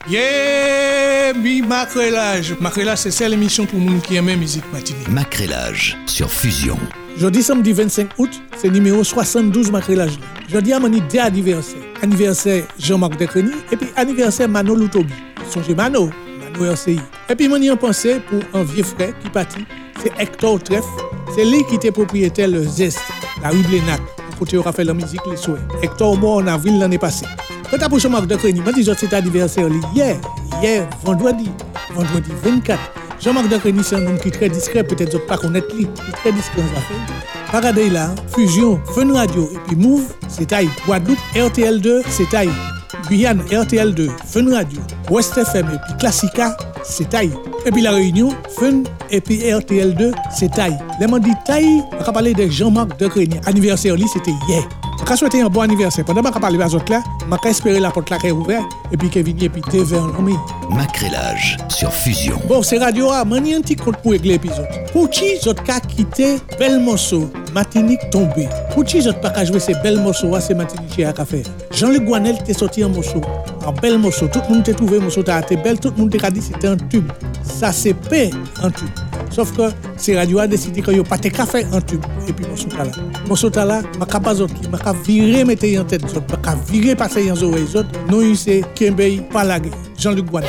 Mi Macrélage. Macrélage, c'est celle l'émission pour les gens qui aiment musique matinée. Macrélage sur Fusion. Jeudi samedi 25 août, c'est numéro 72 Macrélage. Jeudi à mani deux anniversaires. Anniversaire Jean-Marc Decreny et puis anniversaire Mano Loutobi. Songez Mano RCI. Et puis mani en pensée pour un vieux frère qui partit, c'est Hector Treff. C'est lui qui était propriétaire le Zest, la rue Blénac. Côté aura fait la musique les souhaits. Hector mort en avril l'année passée. Quand t'as pour Jean-Marc Decreny, m'a dit c'était anniversaire hier, vendredi 24. Jean-Marc Decreny, c'est un homme qui est très discret, peut-être vous pas connaître lui, qui est très discret dans affaires. Regardez là, Fusion, Fun Radio et puis Move, c'est taille. Guadeloupe, RTL2, c'est taille. Guyane, RTL2, Fun Radio, West FM et puis Classica, c'est taille. Et puis la Réunion, Fun et puis RTL2, c'est taille. Les gens disent taille, on va parler de Jean-Marc Decreny. Anniversaire, c'était hier. Je vais souhaiter un bon anniversaire. Pendant que je parle de là, je vais espérer la porte là qui est ouverte et puis Kevin et puis TV en l'homme. Macrélage sur Fusion. Bon, c'est radio, je vais un petit compte pour régler l'épisode. Pour qui vous avez quitté bel morceau, Martinique tombé? Pour qui vous n'avez pas joué ces belles morceaux, c'est Martinique qui a fait? Jean-Luc Guanel t'est sorti un morceau, un bel morceau. Tout le monde t'a trouvé un morceau, t'as été belle, tout le monde t'a dit que c'était un tube. Ça c'est pas un tube. Sauf que c'est radio a décidé que yo pas te café en tube et puis morceau ta là m'a capable autres qui m'a virer mettre en tête autres m'a virer passer en oreilles autres non c'est Kembey Palagé Jean-Luc Guanel.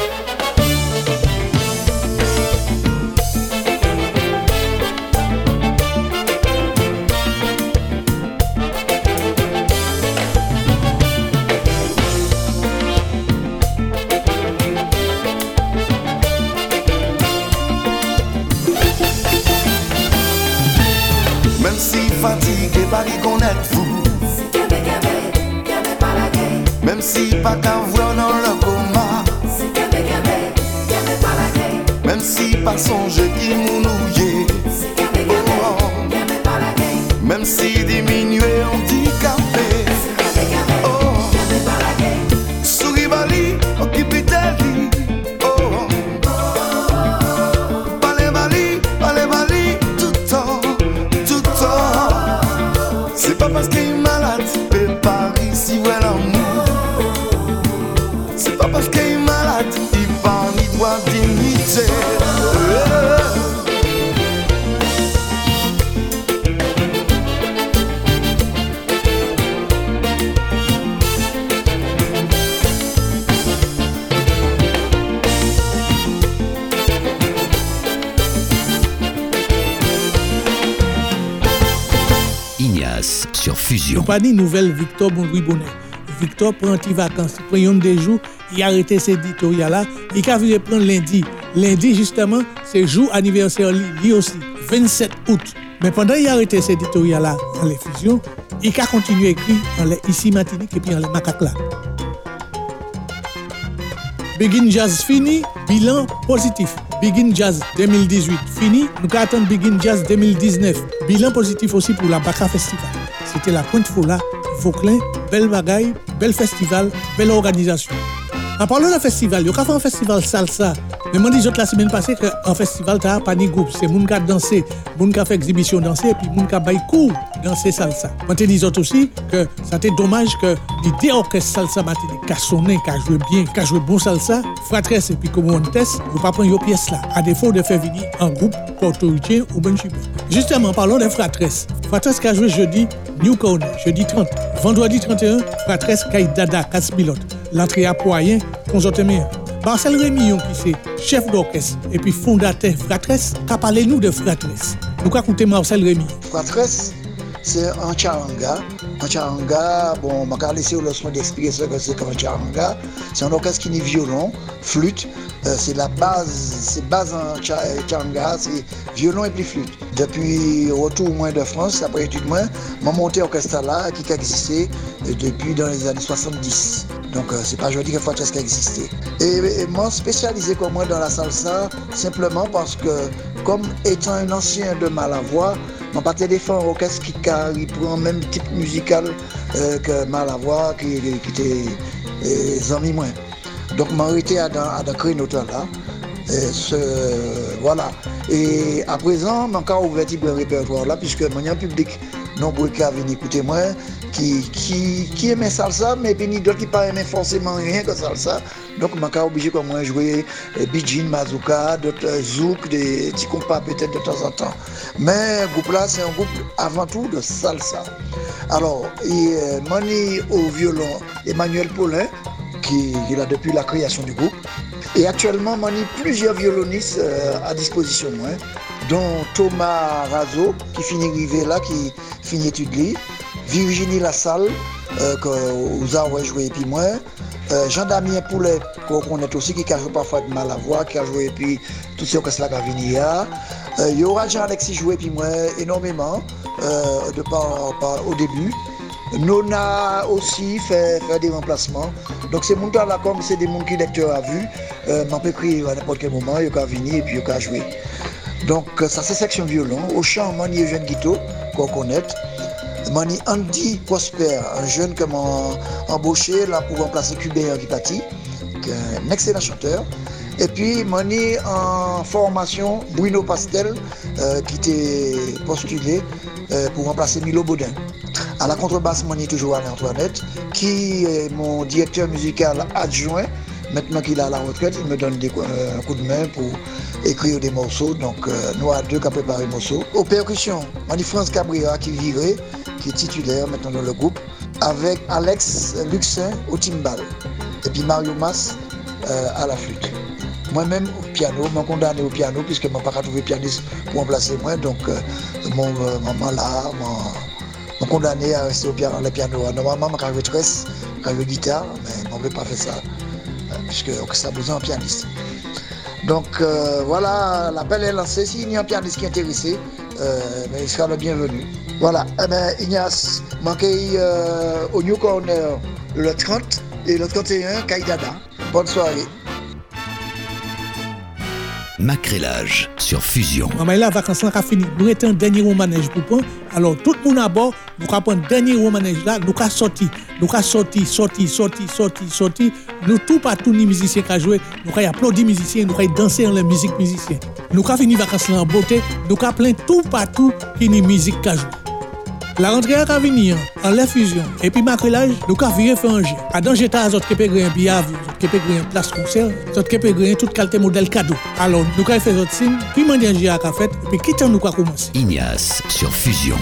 Même si pas qu'à voir dans le coma, même si pas songer qui mounouillé, même si diminuer handicapé, souris bali, occupé d'elle, parlez bali, tout le temps, c'est pas parce qu'il est malade, c'est pas ici où elle en parce qu'il est malade, il parle, il doit dignité. Ignace sur Fusion. Pas dit nouvelle Victor Louis Bonnet. Victor prend un petit vacances, prend un des jours, il a arrêté ses éditoriaux là, il a voulu prendre lundi. Lundi justement, c'est jour anniversaire lui aussi, 27 août. Mais pendant qu'il a arrêté ses éditoriaux là dans les fusions, il a continué à écrire dans les ici Martinique et puis dans les macaques là. Begin Jazz fini, bilan positif. Begin Jazz 2018 fini, nous attendons Begin Jazz 2019. Bilan positif aussi pour la Baka Festival. C'était la Pointe Foula, Vauclin, belle bagaille, bel festival, belle organisation. En parlant d'un festival, il y a fait un festival salsa. Mais moi, dis la semaine passée qu'un festival, tu n'as pas de groupe. C'est moun qui a dansé, moun qui a fait exhibition danser, et puis moun qui a baillé cours danser salsa. Moi, je dis aussi que c'était dommage que l'idée orchestre salsa Martinique, qui a sonné, qui a joué bien, qui a joué bon salsa, Fratresse et puis Comontes, vous ne pas prendre vos pièces là, à défaut de faire venir un groupe portoricain ou ben chibé. Justement, parlons de Fratresse. Fratresse qui a joué jeudi, New Corner, jeudi 30. Vendredi 31, Fratresse Kaï Dada, Casse-Pilote. L'entrée à Poyen, Consortement. Marcel Rémillon, qui c'est chef d'orchestre et puis fondateur Fratresse, qu'a parlé nous de Fratresse. Nous allons écouter Marcel Rémillon. Fratresse, c'est un charanga. Un charanga, bon, je vais laisser le soin d'expliquer ce que c'est qu'un charanga. C'est un orchestre qui est violon, flûte. C'est la base, c'est base en charanga, c'est violon et puis flûte. Depuis retour moins de France, après étude moins, m'a monté orchestre là qui a existé depuis dans les années 70. Donc c'est pas aujourd'hui que Fratresse qui a existé. Et moi spécialisé comme moi dans la salsa simplement parce que comme étant un ancien de Malavoie, je pas défendre un orchestre qui prend le même type musical que Malavoie qui était amis moins. Donc je m'ai arrêté à créer notre là. Voilà. Et à présent, je suis ouvert un répertoire là, puisque mon public nombreux qui viennent écouter moi, qui aimait salsa, mais puis ni d'autres qui pas aimaient forcément rien que salsa. Donc, je suis obligé comme moi jouer Bijin, Mazouka, d'autres zouk, des petits compas peut-être de temps en temps. Mais le groupe là, c'est un groupe avant tout de salsa. Alors, Mani au violon, Emmanuel Paulin, qui est là depuis la création du groupe. Et actuellement, Mani plusieurs violonistes à disposition, dont Thomas Razo, qui finit arrivé là, qui finit étudier, Virginie Lassalle, que vous avez joué puis moi. Jean-Damien Poulet, qu'on connaît aussi, qui a joué parfois avec Malavoie, qui a joué puis tout ce que cela a venu. Il y aura Jean-Alexis joué puis moi énormément au début. Nona aussi fait des remplacements. Donc ces gens là comme c'est des gens qui lecteur a vu, m'en peut écrire à n'importe quel moment, il a venir et puis il a joué. Donc ça c'est section violon. Au chant, Mani Eugène Guiteau, qu'on connaît. Mani Andy Prosper, un jeune qui m'a embauché là pour remplacer Cubert Guipati, qui est un excellent chanteur. Et puis Mani en formation Bruno Pastel, qui était postulé pour remplacer Milo Baudin. À la contrebasse, Mani toujours Alain-Antoinette, qui est mon directeur musical adjoint. Maintenant qu'il est à la retraite, il me donne un coup de main pour écrire des morceaux. Donc nous à deux qui a préparé les morceaux. Aux percussions, Mani France Cabrera qui vivait, qui est titulaire maintenant dans le groupe, avec Alex Luxin au timbal et puis Mario Mas à la flûte. Moi-même au piano, je suis condamné au piano puisque je n'ai pas trouvé pianiste pour remplacer moi, donc mon maman là, je suis condamné à rester au piano. Normalement, je suis retraite, je suis guitare, mais je ne vais pas faire ça puisque ça a besoin d'un pianiste. Donc voilà, l'appel est lancé. S'il y a un pianiste qui est intéressé, il sera le bienvenu. Voilà, Ignace, manqué au New Corner le 30 et le 31, Kaïdada. Bonne soirée. Macrélage sur Fusion. Mais là, vacances là, fini. Nous étions un dernier manège pour prendre. Alors, tout le monde à bord, nous avons un dernier manège là, nous avons sorti. Nous avons sorti. Nous, tout partout, les musiciens qui ont joué, nous avons applaudi les musiciens, nous avons dansé dans la musique musicienne. Nous avons fini les vacances là en beauté, nous avons plein tout partout qui est musique qui a joué. La rentrée a venir en la fusion et puis macrélage, nous avons viré faire un jeu. À danger, t'as autres qui peuvent un billet avion, qui peuvent un place concert, autres qui peuvent toute qualité modèle cadeau. Alors, nous avons fait notre signe, puis nous avons un jeu à fait, et puis quittons nous avons commencé. Ignace sur Fusion.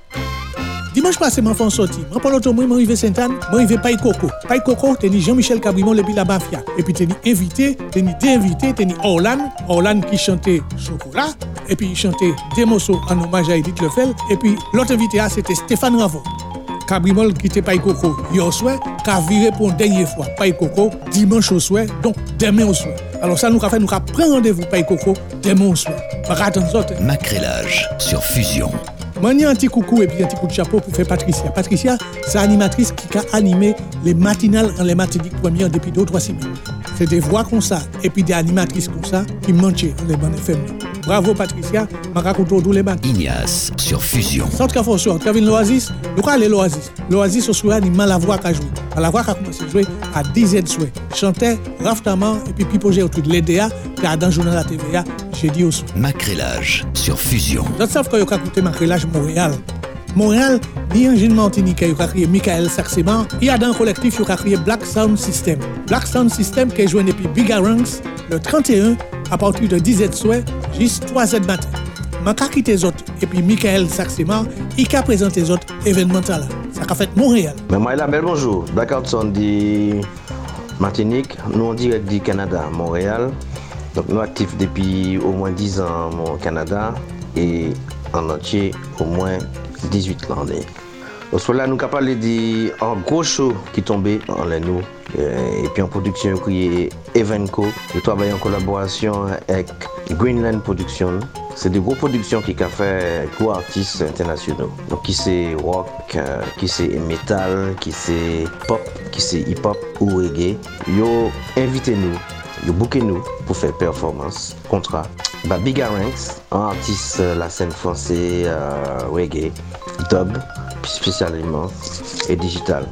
Dimanche passé, je suis sorti. Je suis allé à Rive Sainte-Anne, je suis arrivé Paille Coco. Paille Coco, c'est Jean-Michel Cabrimon et puis la Mafia. Et puis, c'est invité, c'est déinvité, c'est Orlan qui chantait Chocolat. Et puis, il chantait des morceaux en hommage à Edith Lefel. Et puis, l'autre invité, c'était Stéphane Ravon. Cabrimol qui était Paille Coco hier soir, qui a viré pour une dernière fois Paille Coco dimanche au soir, donc demain au soir. Alors, ça nous a fait, nous avons pris rendez-vous Paille Coco demain au soir. Par attendre. Macrélage sur Fusion. Mani un petit coucou et puis un petit coup de chapeau pour faire Patricia. Patricia, c'est l'animatrice qui a animé les matinales en les matiniques premières depuis 2 ou 3 semaines. C'est des voix comme ça et puis des animatrices comme ça qui manquaient dans les bandes FM. Bravo Patricia, je raconte tous les matins. Ignace sur Fusion. Centre Cafonsoir, tu as vu l'Oasis? Nous allons aller l'Oasis. L'Oasis au soir, il y a Malavoie qui a joué. Malavoie qui a commencé à jouer à 10 ans souhait. Chantait Raftaman et puis Pipoger autour de l'EDA, qui a dans le journal à la TVA, j'ai dit au soir. Macrélage sur Fusion. Vous savez que vous avez écouté Macrélage Montréal. Montréal, il y a un jeune Martinique qui a créé Michael Saxeman. Il y a dans le collectif qui a créé Black Sound System. Black Sound System qui est joué depuis Bigger Ranks le 31 à partir de 10h soir jusqu'à 3h matin. Je vais quitter les autres et puis Michael Saxeman, il a présenté les autres événements là. Ça a fait Montréal. Mais moi, là, bonjour. Black Sound de Martinique, nous en direct du Canada, Montréal. Donc nous actifs depuis au moins 10 ans au Canada et en entier au moins 18 l'année. Donc cela nous avons parlé d'un gros show qui tombait en nous et puis en production qui est Evenco. Nous travaillons en collaboration avec Greenland Production. C'est des grosses productions qui ont fait gros artistes internationaux. Donc qui c'est rock, qui c'est metal, qui c'est pop, qui c'est hip-hop ou reggae. Yo invitez-nous. Vous booké nous pour faire performance, contrat. Bigger Ranks, un artiste la scène française, reggae, dub, spécialement et digital.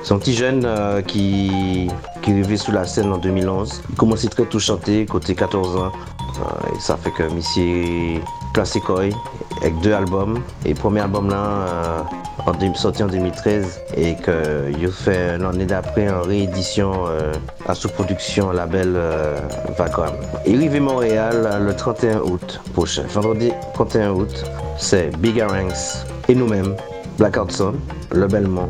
C'est un petit jeune qui arrivait sous la scène en 2011. Il commençait très tôt à chanter, côté 14 ans. Et ça fait que monsieur classé quoi avec 2 albums. Et le premier album là, sorti en 2013, et qu'il fait l'année d'après en réédition à sous-production label Vagram. Il arrive à Montréal le 31 août prochain. Vendredi 31 août, c'est Big Ranks et nous-mêmes, Blackout Sound, le Belmont,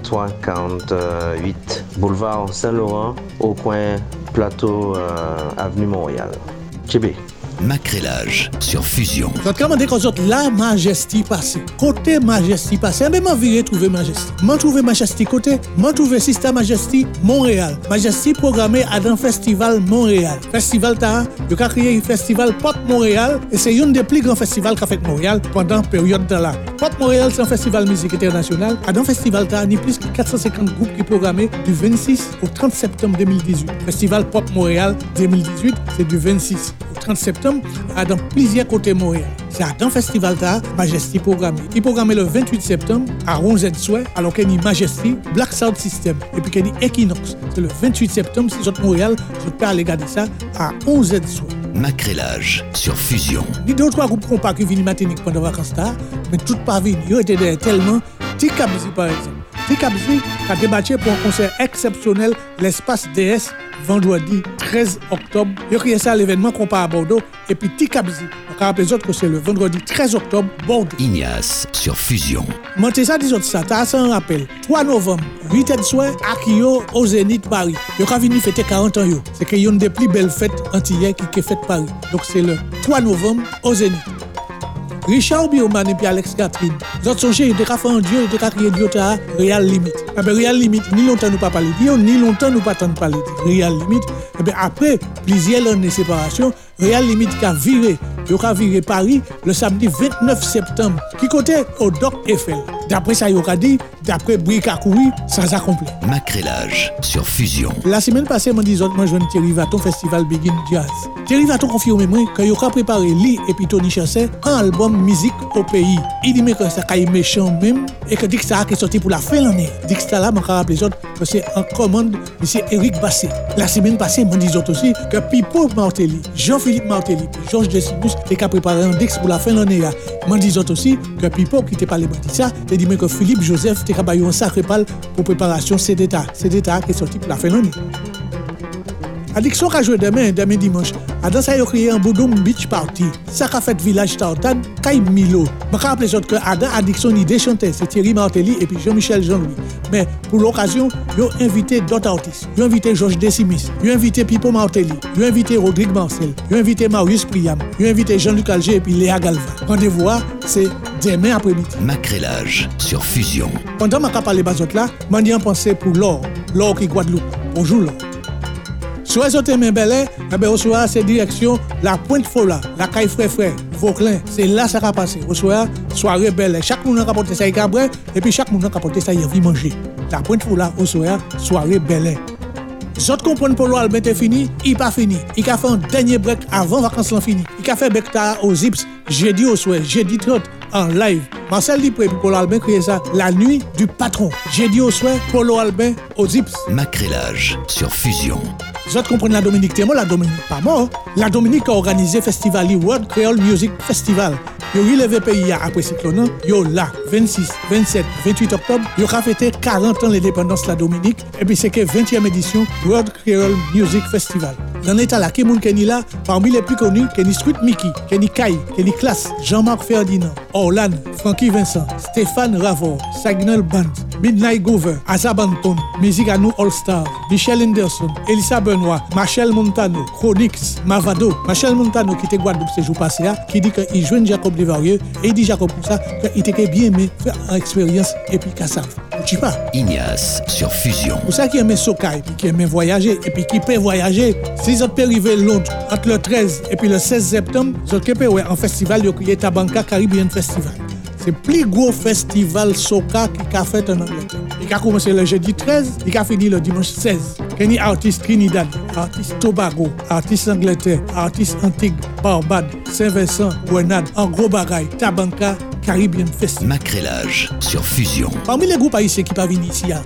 43-48, boulevard Saint-Laurent, au coin Plateau, avenue Montréal. Tchébé. Macrélage sur Fusion. Je vais commander quand la Majesty passée. Côté Majesty passée, mais je vais trouver Majesty. Je trouve Majesty côté, je trouve Sister Majesty Montréal. Majesty programmé à un festival Montréal. Festival ta, il a créé un festival Pop Montréal et c'est un des plus grands festivals qu'a fait Montréal pendant la période de là. Pop Montréal, c'est un festival musique international. À un festival ta, il y a plus de 450 groupes qui sont programmés du 26 au 30 septembre 2018. Festival Pop Montréal 2018, c'est du 26 au 30 septembre dans plusieurs côtés Montréal. C'est à dans festival ta Majesty programmé. Il programmé le 28 septembre à 11h soir alors qu'il y a Majesty Black Sound System et puis qu'il y a Equinox. C'est le 28 septembre si vous êtes Montréal, je peux aller regarder ça à 11h soir. Macrélage sur Fusion. Il y a 2 ou 3 groupes qui n'ont pas venu matinique pendant les vacances mais tout pas venu. Ils étaient derrière tellement. Tikabzi par exemple. Tikabzi a débattu pour un concert exceptionnel l'espace DS vendredi 13 octobre. Il a créé ça à l'événement qu'on part à Bordeaux. Et puis Tikabzi, on va rappeler les autres que c'est le vendredi 13 octobre, Bordeaux. Ignace sur Fusion. Montez ça, dis autres ça, t'as ça un rappel. 3 novembre, 8h de soir, Akio au Zénith Paris. Il a venu fêter 40 ans. C'est qu'il y a une des plus belles fêtes antillaises qui est faite Paris. Donc c'est le 3 novembre au Zénith. Richard Bioman et puis Alex Catherine. Vous autres songez, ils ont fait un dieu, ils ont créé Dieu à Real Limit. Eh bien, Real Limit, ni longtemps nous pas parler de Dieu, ni longtemps nous pas tant parler de Real Limit. Eh bien, après plusieurs années de séparation, Real Limit qui a viré Paris le samedi 29 septembre, qui côté au Doc Eiffel. D'après ça, il a dit, d'après Brikakoui, ça s'accomplit. Macrélage sur Fusion. La semaine passée, je disais, moi, je Thierry Vaton Festival Begin Jazz. Thierry Vaton confirme moi qu'il a préparé lui et puis Tony Chasset un album musique au pays. Il dit que ça est méchant même et que Dixta qui est sorti pour la fin de l'année. Dixta là, je me rappelle les autres que c'est en commande de M. Eric Basset. La semaine passée, je disais aussi que Pipo Martelly, Jean-Philippe Martelly et Georges Decimus qui a préparé un Dix pour la fin de l'année. Je disais aussi que Pipo qui était parlé de ça, il dit que Philippe Joseph a travaillé un sacré pal pour préparation CDTA. CDTA qui est sorti pour la fin de l'année. Addiction qui a joué demain dimanche. Dans ça, il a créé un Boudoum Beach Party. Ça a fait Village Tartane, Caille Milo. Je me rappelle que Adam Addiction, il déchantait. C'est Thierry Martelly et puis Jean-Michel Jean-Louis. Mais pour l'occasion, ils ont invité d'autres artistes. Ils ont invité Georges Decimis. Ils ont invité Pipo Martelly. Ils ont invité Rodrigue Marcel. Ils ont invité Marius Priam. Ils ont invité Jean-Luc Alger et puis Léa Galva. Rendez-vous, c'est demain après-midi. Macrélage sur Fusion. Pendant que je parle de ça, je ai pensé pour l'or qui Guadeloupe. Bonjour l'or. Soit vous avez Bel-Air, c'est direction la Pointe Fola, la Caille Frère, Vauclin. C'est là que ça va passer. Au soir, soirée Bel-Air. Chaque monde a apporté ça, il a et puis chaque monde a apporté ça, il a manger. La Pointe Fola, au soir, soirée Bel-Air. Les autres comprennent pour l'Albin est fini, il n'est pas fini. Il a fait un dernier break avant vacances fini. Il a fait Bekta aux Zips, jeudi au soir, jeudi 30, en live. Marcel Lipré pour Polo Albin créé ça la nuit du patron. Jeudi au soir, Polo Albin aux Zips. Macrélage sur Fusion. Vous autres comprenez la Dominique Témo, la Dominique pas mort. La Dominique a organisé festival World Creole Music Festival. Yo relevé pays après cyclone, yo là 26, 27, 28 octobre, yo a fêté 40 ans l'indépendance de la Dominique et puis c'est que 20e édition World Creole Music Festival. Dans l'état là, Kemoun Kenny là, parmi les plus connus, Kenny Street Mickey, Kenny Kai, Kenny Class, Jean-Marc Ferdinand, Orlan, Frankie Vincent, Stéphane Ravor, Sagnol Band, Midnight Gover, Azabanton, Music à nous All Stars, Michel Henderson, Elisa Benoît, Machel Montano, Chronix, Mavado, Machel Montano qui était Guadeloupe ce jour passé, qui dit qu'il joue Jacob Desvarieux et il dit Jacob pour ça qu'il était bien aimé faire une expérience et puis qu'à ça. Tu pas. Ignace sur Fusion. Pour ça qui aime Sokai, puis qui aime voyager et puis qui peut voyager, si vous êtes arrivé Londres entre le 13 et puis le 16 septembre, vous êtes en festival, vous avez Tabanka Caribbean Festival. C'est le plus gros festival soca qui a fait en Angleterre. Il a commencé le jeudi 13, il a fini le dimanche 16. Il y a artistes Trinidad, artistes Tobago, artistes Angleterre, artistes Antigua, Barbade, Saint-Vincent, Grenade, en gros bagaille, Tabanka Caribbean Festival. Macrélage sur Fusion. Parmi les groupes haïtiens qui peuvent venir ici pendant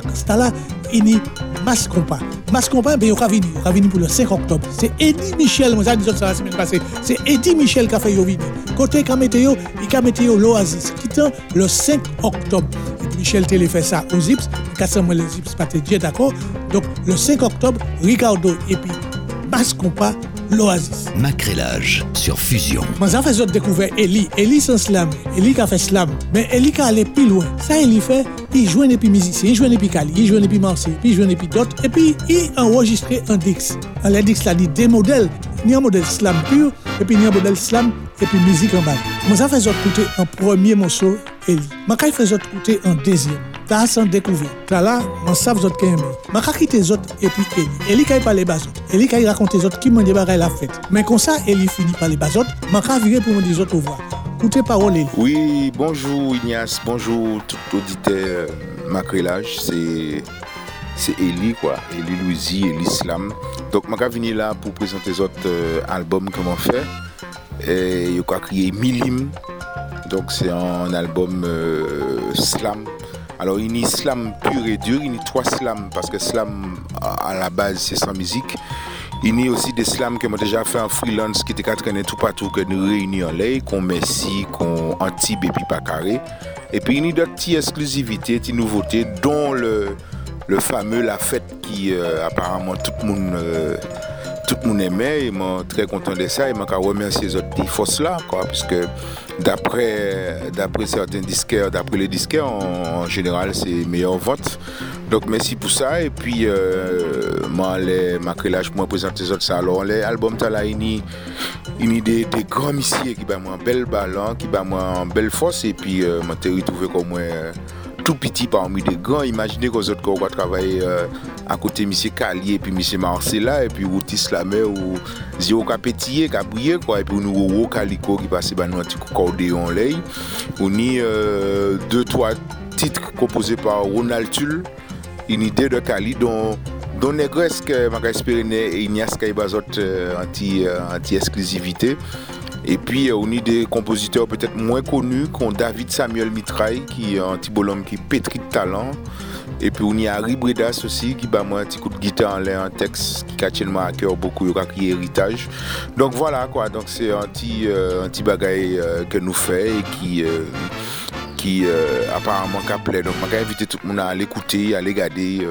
c'est là il y Mass Compas. Mass Compas, ben, il va venir pour le 5 octobre. C'est Eddie Michel, moi, j'ai dit ça la semaine passée. C'est Eddie Michel qui a fait venir. Côté Kamétéo, il a mis l'Oasis, qui est le 5 octobre. Eddie Michel télé fait ça aux Zips, 400 mois les Zips, pas te d'accord. Donc, le 5 octobre, Ricardo et puis Mass Compas, l'Oasis. Macrélage sur Fusion. Moi, j'ai fait découvert Eli. Eli c'est slam. Eli qui a fait slam. Mais Eli qui a allé plus loin. Ça, Eli fait, il joue des musiciens, il joue des Cali, il joue des Marseille, puis il joue des d'autres. Et puis, il a enregistré un Dix. Un Dix, là, il des modèles. Il y a un modèle slam pur, et puis il y a un modèle slam, et puis musique en bas. Moi, j'ai fait écouter un premier morceau, Eli. Moi, j'ai fait écouter un deuxième. T'as sans découvrir. T'as là, on savent autres qui aiment. Ma quitté les autres et puis Eli. Eli qui parle bas autres. Eli qui raconte les autres qui m'ont débarrassé la fête. Mais comme ça, Eli finit par les bas autres. Ma virer pour me dire autres au revoir. Écoutez parole Eli. Oui, bonjour Ignace, bonjour tout auditeur Macrélage. C'est Eli quoi, Eli Louisi, Eli Slam. Donc je suis venu là pour présenter les autres albums que j'ai fait. Et je crois qu'il y a Milim. Donc c'est un album slam. Alors il y a slam pur et dur, il y a 3 slams parce que slam à la base c'est sans musique. Il y a aussi des slams que j'ai déjà fait en freelance qui étaient traînés tout partout, que nous réunissons en l'air, qu'on Messi, qu'on Antibes et puis pas carré. Et puis il y a d'autres petites exclusivités, petites nouveautés, dont le fameux La Fête qui apparemment tout le monde aimait. Et je suis très content de ça et je remercie les autres forces là, quoi, puisque d'après certains disquaires, d'après les disquaires, en général, c'est meilleure vente. Donc merci pour ça. Et puis, Macrélage pour me présenter les autres ça. Alors, les albums, il y a des grands messieurs qui ont un bel ballon, qui ont une belle force. Et puis, je me retrouvé comme tout petit parmi des grands. Imaginez qu'aux autres, qu'on va travailler à côté de M. Cali et puis M. Marcella et puis Routis Lamé ou Zio Capétier, Cabrier, quoi. Et puis nous, Rouo Calico qui passe par nous un petit cordéon là. On y 2-3 titres composés par Ronald Tull, une idée de Cali dont Négresse que m'a espéré Ignace Kaibazot anti-exclusivité. Et puis on a des compositeurs peut-être moins connus comme David Samuel Mitraille qui est un petit bonhomme qui pétrit de talent. Et puis on y a Harry Bredas aussi qui bat moi un petit coup de guitare en l'air, un texte qui a tellement à cœur beaucoup, qui est héritage. Donc voilà quoi, donc c'est un petit bagaille que nous fait et qui apparemment qu'a plaît. Donc je vais inviter tout le monde à l'écouter, à les regarder.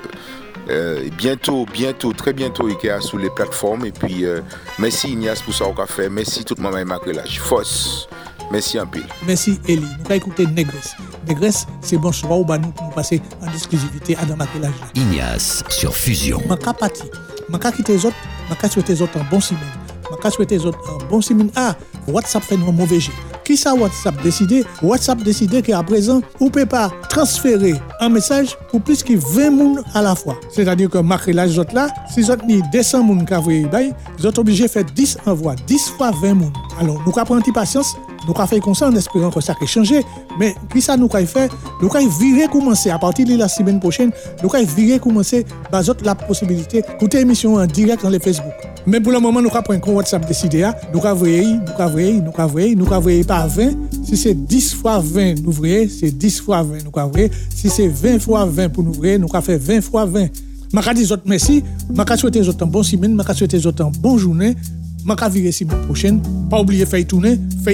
Bientôt, très bientôt, il est sur les plateformes. Et puis, merci Ignace pour ça qu'on a fait. Merci tout le monde Macrélage. Foss. Merci un peu. Merci Eli. Nous allons écouter Négresse. Négresse, c'est bon choix ou nous pour nous passer en exclusivité à dans Macrélage. Ignace sur Fusion. Je suis parti. Je vais quitter les autres. Je vais souhaiter les autres un bon semaine. Je souhaite les autres un bon semaine. Ah, WhatsApp fait un mauvais jeu. Qui ça WhatsApp décidé? WhatsApp décidé qu'à présent, on ne peut pas transférer un message pour plus que 20 personnes à la fois. C'est-à-dire que Macrélage autres là, si vous avez 200 personnes qui envoient, vous êtes obligé de faire 10 envois, 10 fois 20 personnes. Alors, nous avons pris un petit patience, nous avons fait comme ça en espérant que ça a changé. Mais qui ça nous avons fait? Nous avons viré commencer à partir de la semaine prochaine, nous avons viré commencer par la possibilité d'écouter l'émission en direct dans les Facebook. Mais pour le moment, nous avons pris un WhatsApp décidé, nous avons envoyé par 20. Si c'est 10 fois 20, nous voyez, c'est 10 fois 20, nous avons. Si c'est 20 fois 20 pour nous voyez, nous avons fait 20 fois 20. Je dis autres merci, je souhaite aux autres un bon semaine, je souhaite aux autres une bonne journée. Je vais virer la semaine prochaine. Pas oublier faire tourner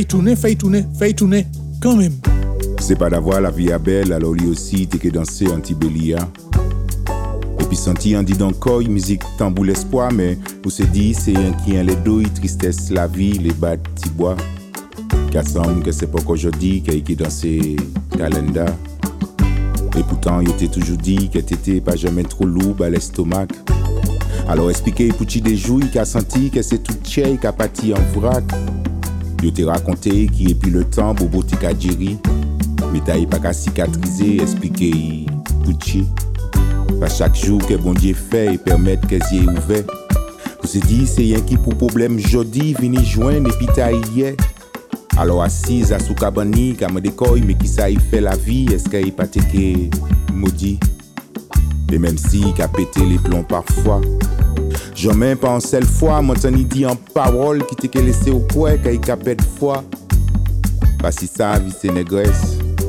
quand même. C'est pas d'avoir la vie à belle, alors lui aussi, t'es que danser un petit bélia. Et puis senti en dit encore, musique tambour l'espoir, mais on se dit, c'est un qui a les douilles, tristesse, la vie, les bas petits bois. Qu'à semble que c'est pas qu'aujourd'hui, qu'il a dansé calenda. Et pourtant, il était toujours dit que t'étais pas jamais trop lourd à l'estomac. Alors expliquez pour qui des jours, qui a senti que c'est tout tchèque qui a pâti en vrac. Je t'ai raconté qui est puis le temps, bobo t'es qu'à gérer. Mais t'as pas qu'à cicatriser, expliquez pour qui. Pas chaque jour que bon Dieu fait et permettre que yeux ouvert. Vous se dit, c'est rien qui pour problème jodi, vini joindre et puis t'as hier. Alors assise à sous cabani, comme des coils, mais qui ça y fait la vie, est-ce qu'il pas été maudit? Et même si il a pété les plombs parfois, jamais pas en seule fois, maintenant il dit en parole qui t'est laissé au coin, qu'il a pète foi. Pas si ça, vie c'est négresse.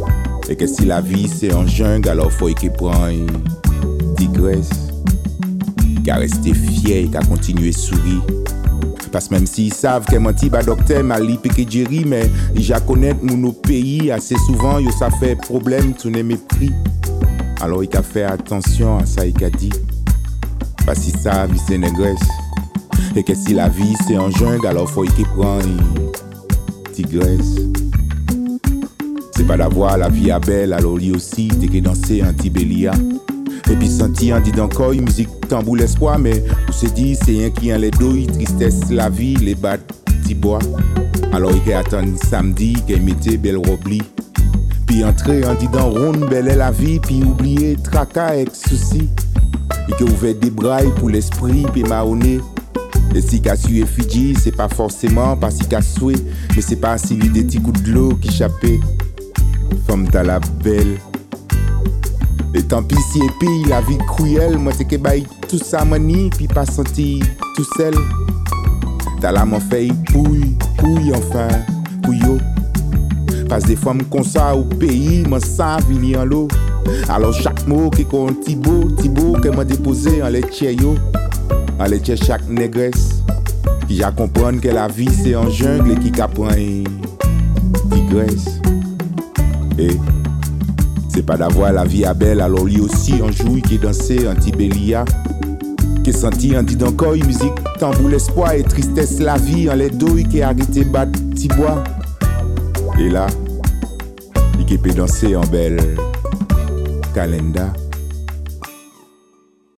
Et que si la vie c'est en jungle, alors faut qu'il prend une tigresse, qu'à rester fier, qu'à continuer sourire. Parce que même s'ils savent que mon petit docteur m'a li piqué Jerry, mais ils connaissent mon pays assez souvent, yo ça fait problème, tout n'est mépris. Alors il a fait attention à ça, il a dit. Parce qu'ils savent, ils c'est négresse. Et que si la vie c'est en jungle, alors faut qu'il prend une tigresse. C'est pas d'avoir la vie à belle, alors lui aussi, t'es que danser un tibélia. Et puis senti en dit encore une musique tambour l'espoir, mais on se dit c'est un qui en les douilles, tristesse la vie, les bats bois. Alors il attend samedi, qu'il mettait belle robli. Puis entrer en dit dans ronde, belle est la vie, puis oublier tracas avec souci. Et que ouvert des brailles pour l'esprit, puis maonné. Et si qu'a su Fidji, c'est pas forcément parce qu'il a souhait, mais c'est pas si des petits coups de l'eau qui échappaient. Femme t'as la belle. Et tant pis si et puis la vie cruelle, moi c'est que baille tout ça mani, puis pas senti tout seul. T'as la m'en fait pouille enfin, pouillot. Parce des fois m'con ça au pays, moi ça vini en l'eau. Alors chaque mot qui compte Thibaut que m'a déposé en les yo. En les chaque négresse. Qui a comprendre que la vie c'est en jungle et qui apprend tigresse. Et c'est pas d'avoir la vie à belle, alors lui aussi un jour qui dansait en tibélia. Qui senti en dit encore une musique, tambour l'espoir et tristesse la vie en les douilles qui arrêté battre tibois. Et là, il peut danser en belle calenda.